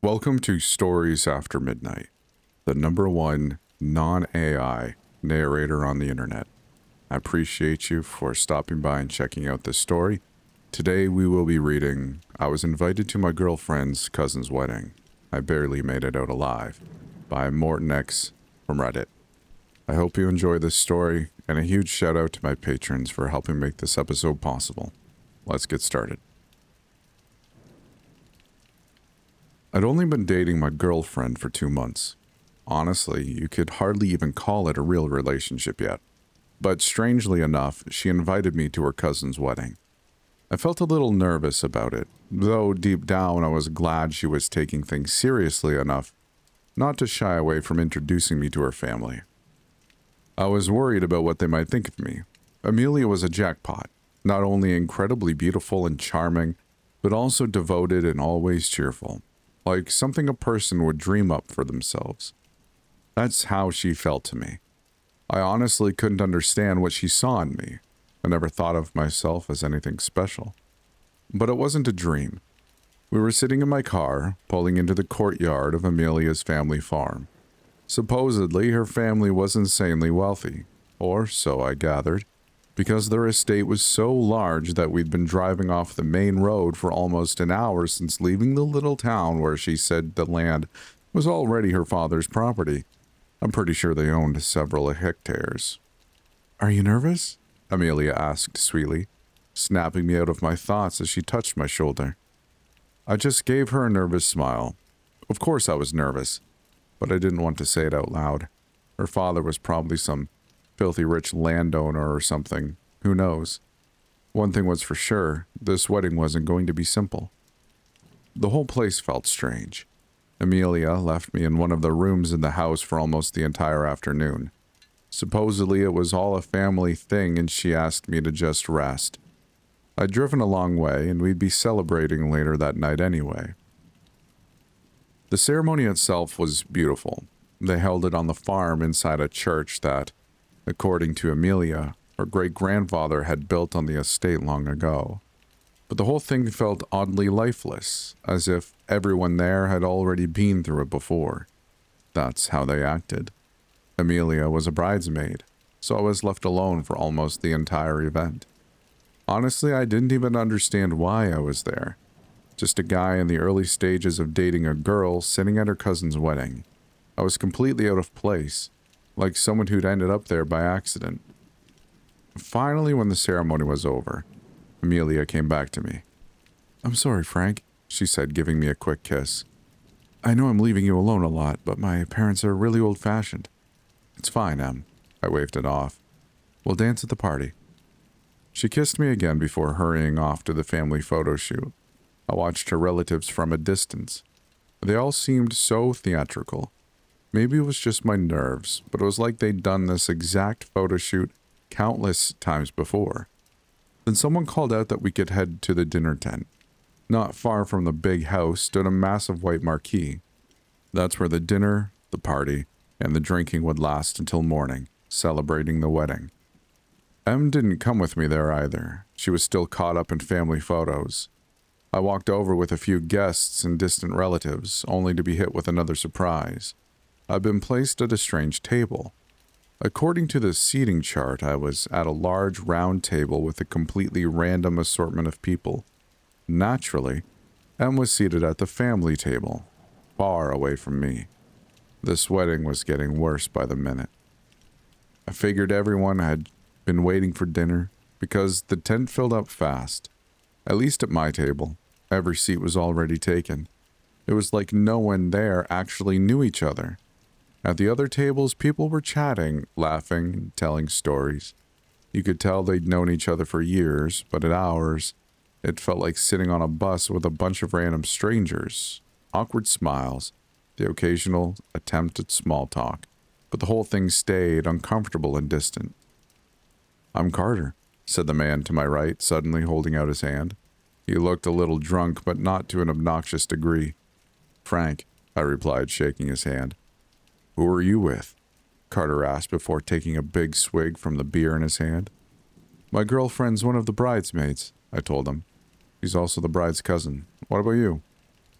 Welcome to Stories After Midnight, the number one non-AI narrator on the internet. I appreciate you for stopping by and checking out this story. Today we will be reading I Was Invited to My Girlfriend's Cousin's Wedding. I Barely Made It Out Alive by Morton X from Reddit. I hope you enjoy this story, and a huge shout out to my patrons for helping make this episode possible. Let's get started. I'd only been dating my girlfriend for 2 months. Honestly, you could hardly even call it a real relationship yet. But strangely enough, she invited me to her cousin's wedding. I felt a little nervous about it, though deep down I was glad she was taking things seriously enough not to shy away from introducing me to her family. I was worried about what they might think of me. Amelia was a jackpot, not only incredibly beautiful and charming, but also devoted and always cheerful, like something a person would dream up for themselves. That's how she felt to me. I honestly couldn't understand what she saw in me. I never thought of myself as anything special. But it wasn't a dream. We were sitting in my car, pulling into the courtyard of Amelia's family farm. Supposedly, her family was insanely wealthy, or so I gathered, because their estate was so large that we'd been driving off the main road for almost an hour since leaving the little town where she said the land was already her father's property. I'm pretty sure they owned several hectares. "Are you nervous?" Amelia asked sweetly, snapping me out of my thoughts as she touched my shoulder. I just gave her a nervous smile. Of course I was nervous, but I didn't want to say it out loud. Her father was probably some filthy rich landowner or something. Who knows? One thing was for sure, this wedding wasn't going to be simple. The whole place felt strange. Amelia left me in one of the rooms in the house for almost the entire afternoon. Supposedly it was all a family thing and she asked me to just rest. I'd driven a long way and we'd be celebrating later that night anyway. The ceremony itself was beautiful. They held it on the farm inside a church that, according to Amelia, her great-grandfather had built on the estate long ago. But the whole thing felt oddly lifeless, as if everyone there had already been through it before. That's how they acted. Amelia was a bridesmaid, so I was left alone for almost the entire event. Honestly, I didn't even understand why I was there. Just a guy in the early stages of dating a girl sitting at her cousin's wedding. I was completely out of place, like someone who'd ended up there by accident. Finally, when the ceremony was over, Amelia came back to me. "I'm sorry, Frank," she said, giving me a quick kiss. "I know I'm leaving you alone a lot, but my parents are really old-fashioned." "It's fine, Em." I waved it off. "We'll dance at the party." She kissed me again before hurrying off to the family photo shoot. I watched her relatives from a distance. They all seemed so theatrical. Maybe it was just my nerves, but it was like they'd done this exact photo shoot countless times before. Then someone called out that we could head to the dinner tent. Not far from the big house stood a massive white marquee. That's where the dinner, the party, and the drinking would last until morning, celebrating the wedding. Em didn't come with me there either. She was still caught up in family photos. I walked over with a few guests and distant relatives, only to be hit with another surprise. I'd been placed at a strange table. According to the seating chart, I was at a large round table with a completely random assortment of people. Naturally, Em was seated at the family table, far away from me. This wedding was getting worse by the minute. I figured everyone had been waiting for dinner because the tent filled up fast. At least at my table, every seat was already taken. It was like no one there actually knew each other. At the other tables, people were chatting, laughing, and telling stories. You could tell they'd known each other for years, but at ours, it felt like sitting on a bus with a bunch of random strangers. Awkward smiles, the occasional attempt at small talk, but the whole thing stayed uncomfortable and distant. "I'm Carter," said the man to my right, suddenly holding out his hand. He looked a little drunk, but not to an obnoxious degree. "Frank," I replied, shaking his hand. "Who are you with?" Carter asked before taking a big swig from the beer in his hand. "My girlfriend's one of the bridesmaids," I told him. "She's also the bride's cousin. What about you?"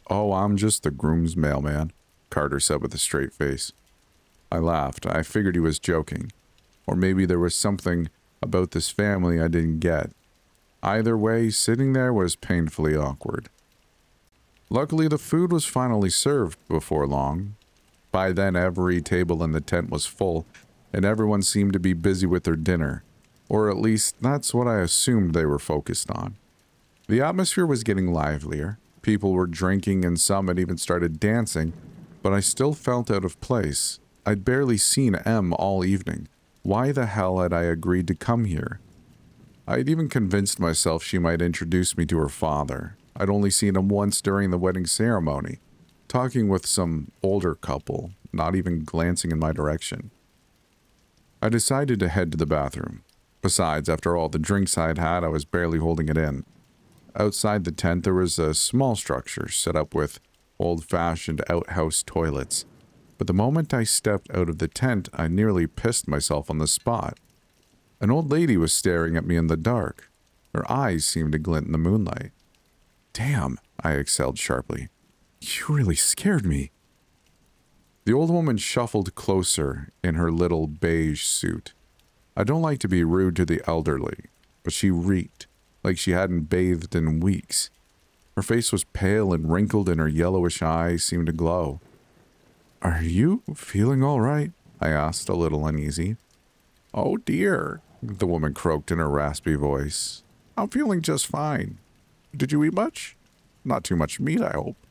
Oh, I'm just the groom's mailman, Carter said with a straight face. I laughed. I figured he was joking. Or maybe there was something about this family I didn't get. Either way, sitting there was painfully awkward. Luckily, the food was finally served before long. By then, every table in the tent was full, and everyone seemed to be busy with their dinner, or at least that's what I assumed they were focused on. The atmosphere was getting livelier. People were drinking, and some had even started dancing, but I still felt out of place. I'd barely seen Em all evening. Why the hell had I agreed to come here? I'd even convinced myself she might introduce me to her father. I'd only seen him once during the wedding ceremony, talking with some older couple, not even glancing in my direction. I decided to head to the bathroom. Besides, after all the drinks I'd had, I was barely holding it in. Outside the tent, there was a small structure set up with old-fashioned outhouse toilets. But the moment I stepped out of the tent, I nearly pissed myself on the spot. An old lady was staring at me in the dark. Her eyes seemed to glint in the moonlight. Damn, I exhaled sharply. You really scared me. The old woman shuffled closer in her little beige suit. I don't like to be rude to the elderly, but she reeked like she hadn't bathed in weeks. Her face was pale and wrinkled, and her yellowish eyes seemed to glow. Are you feeling all right? I asked, a little uneasy. Oh dear, the woman croaked in her raspy voice. I'm feeling just fine. Did you eat much? Not too much meat, I hope.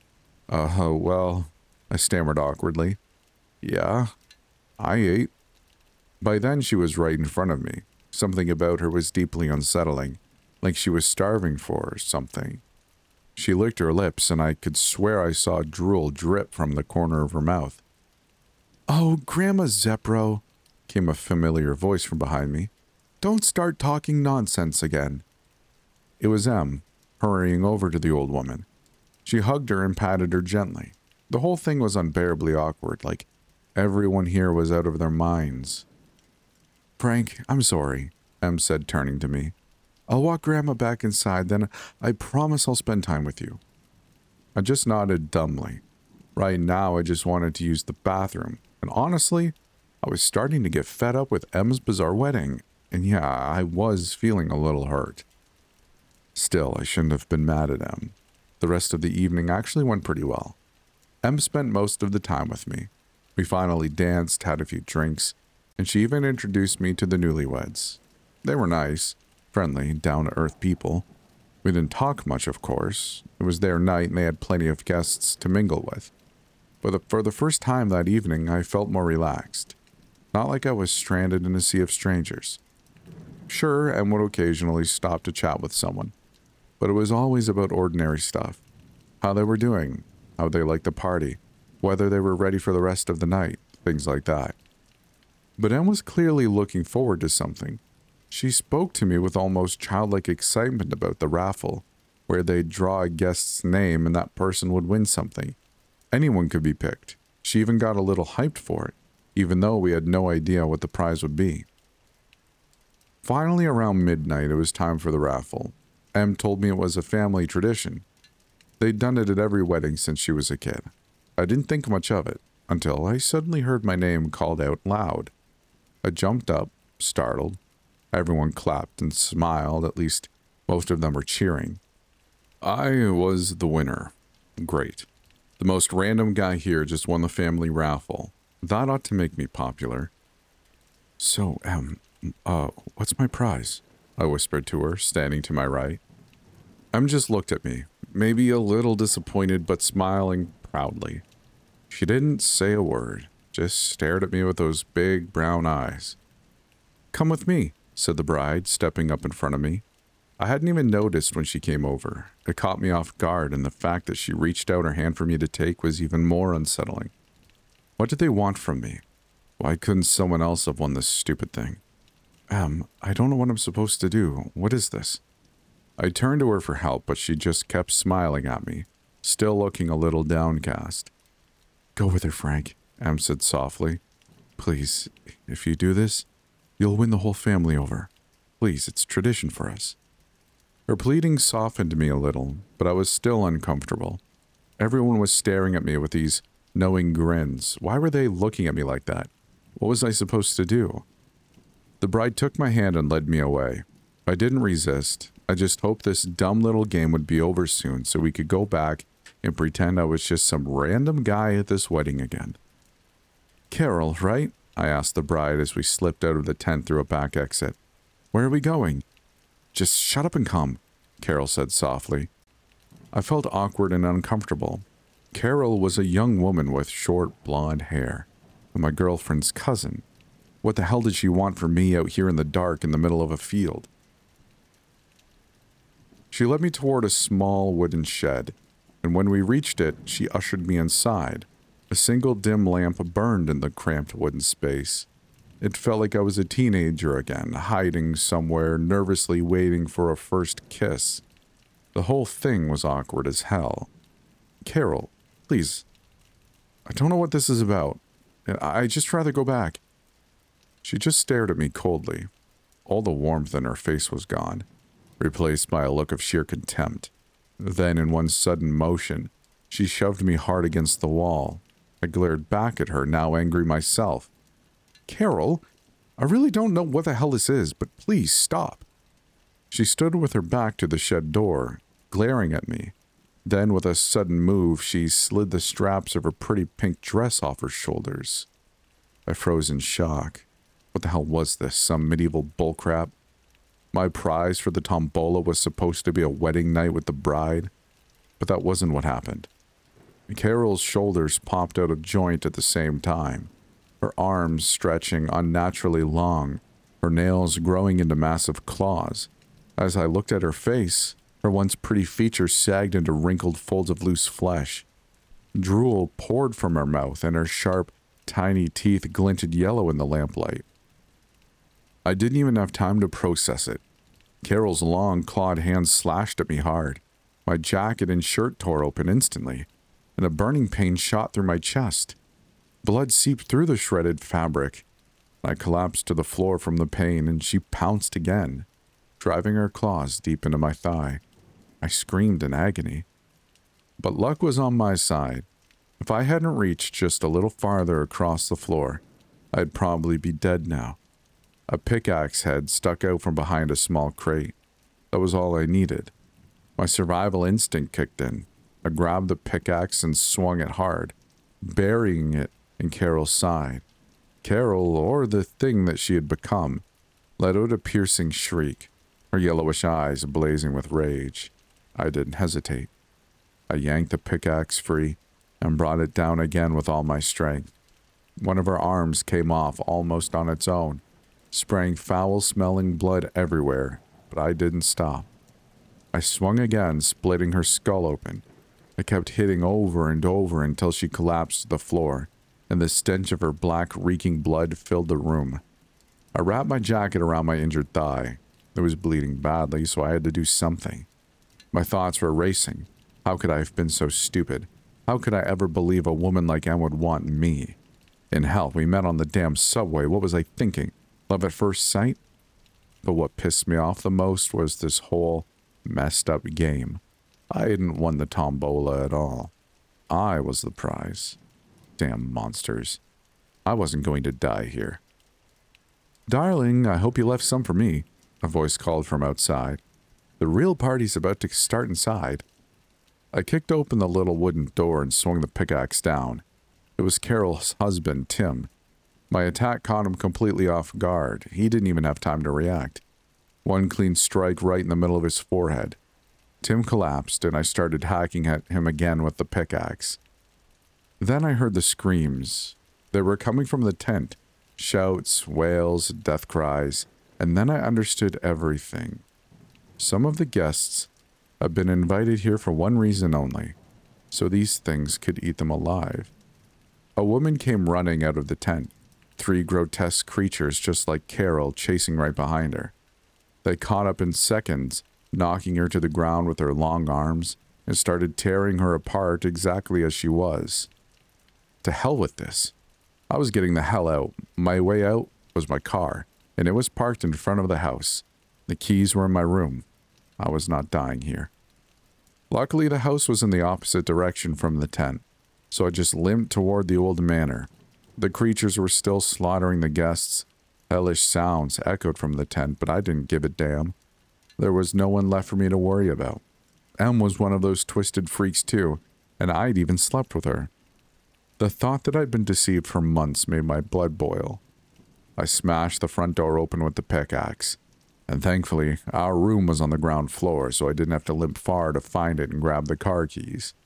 Well, I stammered awkwardly. Yeah, I ate. By then she was right in front of me. Something about her was deeply unsettling, like she was starving for something. She licked her lips, and I could swear I saw drool drip from the corner of her mouth. Oh, Grandma Zepro, came a familiar voice from behind me. Don't start talking nonsense again. It was Em, hurrying over to the old woman. She hugged her and patted her gently. The whole thing was unbearably awkward, like everyone here was out of their minds. Frank, I'm sorry, Em said, turning to me. I'll walk Grandma back inside, then I promise I'll spend time with you. I just nodded dumbly. Right now, I just wanted to use the bathroom, and honestly, I was starting to get fed up with Em's bizarre wedding, and yeah, I was feeling a little hurt. Still, I shouldn't have been mad at Em. The rest of the evening actually went pretty well. Em spent most of the time with me. We finally danced, had a few drinks, and she even introduced me to the newlyweds. They were nice, friendly, down-to-earth people. We didn't talk much, of course. It was their night and they had plenty of guests to mingle with. But for the first time that evening, I felt more relaxed. Not like I was stranded in a sea of strangers. Sure, Em would occasionally stop to chat with someone, but it was always about ordinary stuff. How they were doing, how they liked the party, whether they were ready for the rest of the night, things like that. But Em was clearly looking forward to something. She spoke to me with almost childlike excitement about the raffle, where they'd draw a guest's name and that person would win something. Anyone could be picked. She even got a little hyped for it, even though we had no idea what the prize would be. Finally, around midnight, it was time for the raffle. Em told me it was a family tradition. They'd done it at every wedding since she was a kid. I didn't think much of it, until I suddenly heard my name called out loud. I jumped up, startled. Everyone clapped and smiled, at least most of them were cheering. I was the winner. Great. The most random guy here just won the family raffle. That ought to make me popular. So, what's my prize? I whispered to her, standing to my right. Em just looked at me, maybe a little disappointed, but smiling proudly. She didn't say a word, just stared at me with those big brown eyes. Come with me, said the bride, stepping up in front of me. I hadn't even noticed when she came over. It caught me off guard, and the fact that she reached out her hand for me to take was even more unsettling. What did they want from me? Why couldn't someone else have won this stupid thing? I don't know what I'm supposed to do. What is this? I turned to her for help, but she just kept smiling at me, still looking a little downcast. Go with her, Frank, Em said softly. Please, if you do this, you'll win the whole family over. Please, it's tradition for us. Her pleading softened me a little, but I was still uncomfortable. Everyone was staring at me with these knowing grins. Why were they looking at me like that? What was I supposed to do? The bride took my hand and led me away. I didn't resist. I just hoped this dumb little game would be over soon so we could go back and pretend I was just some random guy at this wedding again. Carol, right? I asked the bride as we slipped out of the tent through a back exit. Where are we going? Just shut up and come, Carol said softly. I felt awkward and uncomfortable. Carol was a young woman with short blonde hair, and my girlfriend's cousin. What the hell did she want from me out here in the dark in the middle of a field? She led me toward a small wooden shed, and when we reached it, she ushered me inside. A single dim lamp burned in the cramped wooden space. It felt like I was a teenager again, hiding somewhere, nervously waiting for a first kiss. The whole thing was awkward as hell. Carol, please. I don't know what this is about. I'd just rather go back. She just stared at me coldly. All the warmth in her face was gone, replaced by a look of sheer contempt. Then, in one sudden motion, she shoved me hard against the wall. I glared back at her, now angry myself. Carol, I really don't know what the hell this is, but please stop. She stood with her back to the shed door, glaring at me. Then, with a sudden move, she slid the straps of her pretty pink dress off her shoulders. I froze in shock. What the hell was this, some medieval bullcrap? My prize for the tombola was supposed to be a wedding night with the bride, but that wasn't what happened. Carol's shoulders popped out of joint at the same time, her arms stretching unnaturally long, her nails growing into massive claws. As I looked at her face, her once pretty features sagged into wrinkled folds of loose flesh. Drool poured from her mouth, and her sharp, tiny teeth glinted yellow in the lamplight. I didn't even have time to process it. Carol's long, clawed hands slashed at me hard. My jacket and shirt tore open instantly, and a burning pain shot through my chest. Blood seeped through the shredded fabric. I collapsed to the floor from the pain, and she pounced again, driving her claws deep into my thigh. I screamed in agony. But luck was on my side. If I hadn't reached just a little farther across the floor, I'd probably be dead now. A pickaxe head stuck out from behind a small crate. That was all I needed. My survival instinct kicked in. I grabbed the pickaxe and swung it hard, burying it in Carol's side. Carol, or the thing that she had become, let out a piercing shriek, her yellowish eyes blazing with rage. I didn't hesitate. I yanked the pickaxe free and brought it down again with all my strength. One of her arms came off almost on its own, spraying foul-smelling blood everywhere, but I didn't stop. I swung again, splitting her skull open. I kept hitting over and over until she collapsed to the floor, and the stench of her black, reeking blood filled the room. I wrapped my jacket around my injured thigh. It was bleeding badly, so I had to do something. My thoughts were racing. How could I have been so stupid? How could I ever believe a woman like Em would want me? In hell, we met on the damn subway. What was I thinking? Love at first sight? But what pissed me off the most was this whole messed up game. I hadn't won the tombola at all. I was the prize. Damn monsters. I wasn't going to die here. Darling, I hope you left some for me, a voice called from outside. The real party's about to start inside. I kicked open the little wooden door and swung the pickaxe down. It was Carol's husband, Tim. My attack caught him completely off guard. He didn't even have time to react. One clean strike right in the middle of his forehead. Tim collapsed, and I started hacking at him again with the pickaxe. Then I heard the screams. They were coming from the tent. Shouts, wails, death cries, and then I understood everything. Some of the guests had been invited here for one reason only, so these things could eat them alive. A woman came running out of the tent. 3 grotesque creatures just like Carol chasing right behind her. They caught up in seconds, knocking her to the ground with their long arms, and started tearing her apart exactly as she was. To hell with this. I was getting the hell out. My way out was my car, and it was parked in front of the house. The keys were in my room. I was not dying here. Luckily, the house was in the opposite direction from the tent, so I just limped toward the old manor. The creatures were still slaughtering the guests. Hellish sounds echoed from the tent, but I didn't give a damn. There was no one left for me to worry about. Em was one of those twisted freaks too, and I'd even slept with her. The thought that I'd been deceived for months made my blood boil. I smashed the front door open with the pickaxe, and thankfully, our room was on the ground floor, so I didn't have to limp far to find it and grab the car keys.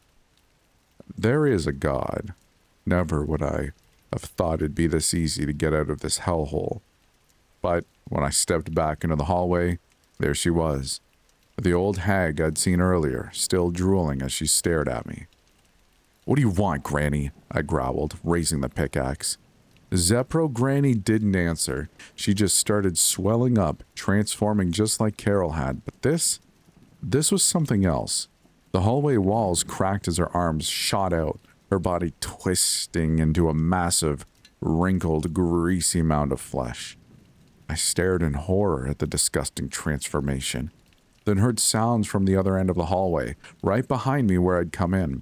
There is a God. Never would I have thought it'd be this easy to get out of this hellhole. But when I stepped back into the hallway, there she was. The old hag I'd seen earlier, still drooling as she stared at me. "What do you want, Granny?" I growled, raising the pickaxe. Zepro Granny didn't answer. She just started swelling up, transforming just like Carol had. But this was something else. The hallway walls cracked as her arms shot out, her body twisting into a massive, wrinkled, greasy mound of flesh. I stared in horror at the disgusting transformation, then heard sounds from the other end of the hallway, right behind me where I'd come in.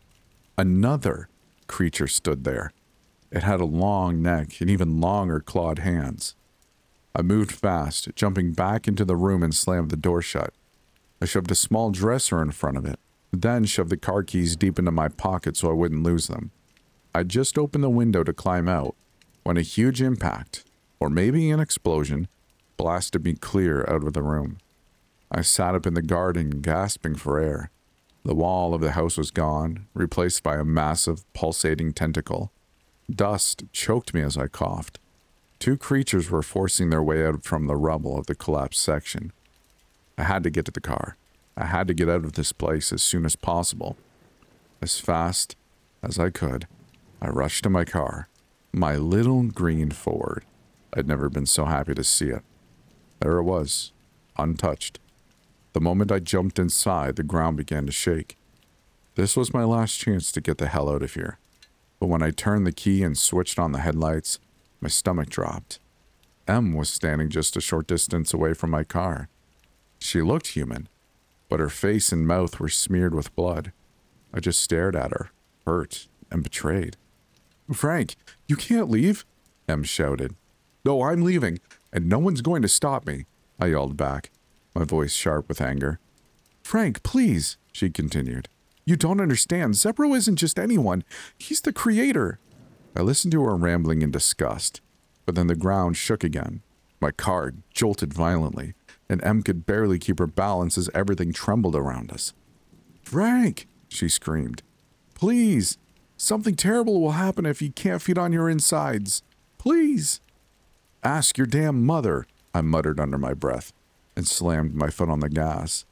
Another creature stood there. It had a long neck and even longer clawed hands. I moved fast, jumping back into the room and slammed the door shut. I shoved a small dresser in front of it, then shoved the car keys deep into my pocket so I wouldn't lose them. I just opened the window to climb out when a huge impact, or maybe an explosion, blasted me clear out of the room. I sat up in the garden, gasping for air. The wall of the house was gone, replaced by a massive, pulsating tentacle. Dust choked me as I coughed. Two creatures were forcing their way out from the rubble of the collapsed section. I had to get to the car. I had to get out of this place as soon as possible. As fast as I could, I rushed to my car, my little green Ford. I'd never been so happy to see it. There it was, untouched. The moment I jumped inside, the ground began to shake. This was my last chance to get the hell out of here. But when I turned the key and switched on the headlights, my stomach dropped. Em was standing just a short distance away from my car. She looked human, but her face and mouth were smeared with blood. I just stared at her, hurt and betrayed. "Frank, you can't leave," Em shouted. "No, I'm leaving, and no one's going to stop me," I yelled back, my voice sharp with anger. "Frank, please," she continued. "You don't understand. Zepro isn't just anyone. He's the creator." I listened to her rambling in disgust, but then the ground shook again. My car jolted violently, and Em could barely keep her balance as everything trembled around us. "Frank," she screamed. "Please. Something terrible will happen if you can't feed on your insides. Please." "Ask your damn mother," I muttered under my breath, and slammed my foot on the gas.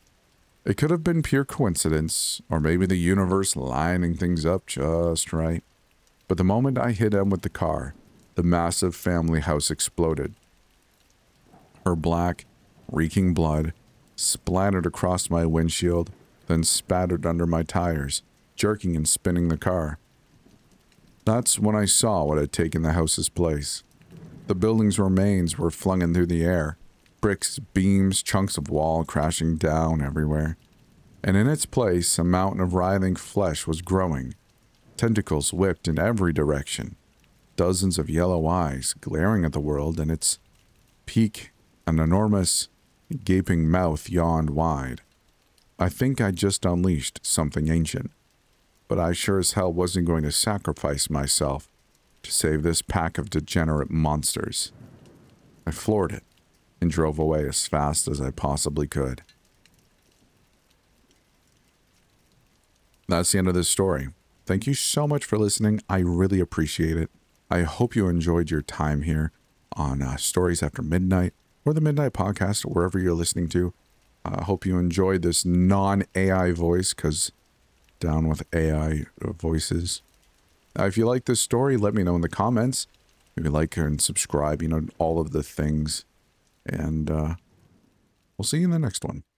It could have been pure coincidence, or maybe the universe lining things up just right. But the moment I hit Em with the car, the massive family house exploded. Her black, reeking blood splattered across my windshield, then spattered under my tires, jerking and spinning the car. That's when I saw what had taken the house's place. The building's remains were flung into the air, bricks, beams, chunks of wall crashing down everywhere. And in its place, a mountain of writhing flesh was growing. Tentacles whipped in every direction. Dozens of yellow eyes glaring at the world, and its peak, an enormous, gaping mouth yawned wide. I think I just unleashed something ancient. But I sure as hell wasn't going to sacrifice myself to save this pack of degenerate monsters. I floored it and drove away as fast as I possibly could. That's the end of this story. Thank you so much for listening. I really appreciate it. I hope you enjoyed your time here on Stories After Midnight or the Midnight Podcast, or wherever you're listening to. I hope you enjoyed this non-AI voice, because down with AI voices. If you like this story, let me know in the comments. Maybe like and subscribe, all of the things. And we'll see you in the next one.